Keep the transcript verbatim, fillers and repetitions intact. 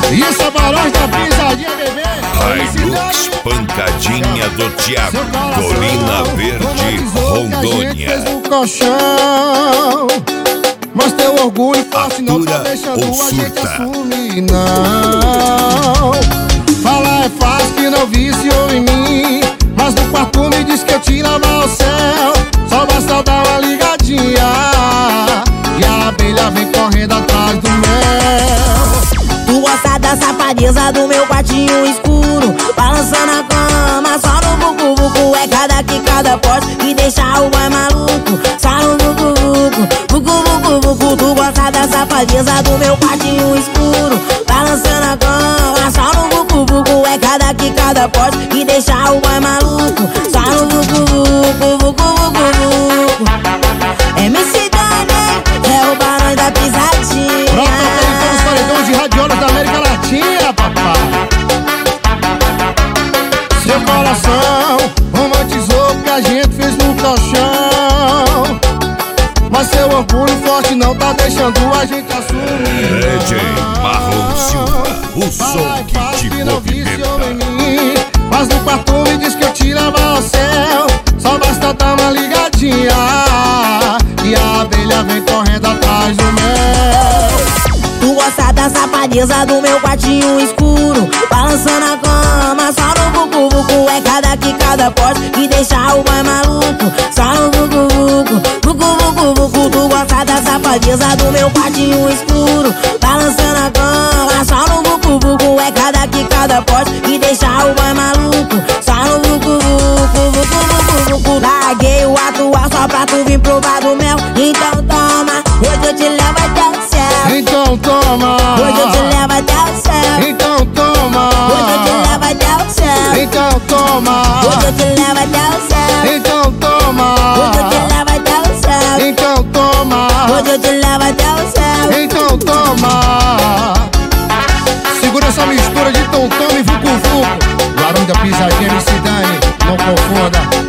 Isso é Barões da Pisadinha, bebê. Hilux Pancadinha do Thiago, Colina Verde, Rondônia. Fez no colchão, mas teu orgulho forte não tá deixando a gente assumir, não. Falar é fácil que não viciou em mim, mas no quarto me diz que eu te lavo ao céu. Só basta dar uma ligadinha e a abelha vem correndo atrás do mel. Tu gosta da safadeza do meu quartinho escuro, balançando a cama, só no vucu-vucu. É cada que cada poste e deixa o boy maluco. Só no vucu-vucu, vucu-vucu-vucu. Tu gosta da safadeza do meu quartinho escuro, balançando a cama, só no vucu-vucu. É cada que cada poste e deixa o boy maluco. Só no vucu-vucu, vucu-vucu-vucu. M C Dani, é o Barões da Pisadinha. Pronto, aquele os paredões de radiolas da América Latina, papai. Seu coração romantizou o que a gente fez no colchão, mas seu orgulho forte não tá deixando a gente assumir. D J Marlon Silva, o som que te movimenta. Mas no quarto me diz que eu te levo ao céu. Só basta dar uma ligadinha e a abelha vem correndo atrás do mel. Tu gosta da safadeza do meu quartinho escuro, balançando a cama, só no vucu-vucu. É cada que cada poste e deixa o boy maluco. Só no vucu-vucu, vucu-vucu-vucu. Tu gosta da safadeza do meu quartinho escuro, balançando a cama, só no vucu-vucu. É cada que cada poste e deixa o boy maluco. Só no vucu-vucu, vucu-vucu-vucu. Larguei o atual só pra tu vir provar do mel. Então toma, hoje eu te levo até o céu. Então toma, hoje eu te levo até o céu. Então toma, hoje eu te levo até o céu. Então toma, hoje eu te levo até o céu. Então toma, hoje eu te levo até o céu. Então toma, hoje eu te levo até o céu. Então toma. Segura essa mistura de tom-tom e vucu-vucu. Barões da Pisadinha, M C Dani, não confunda.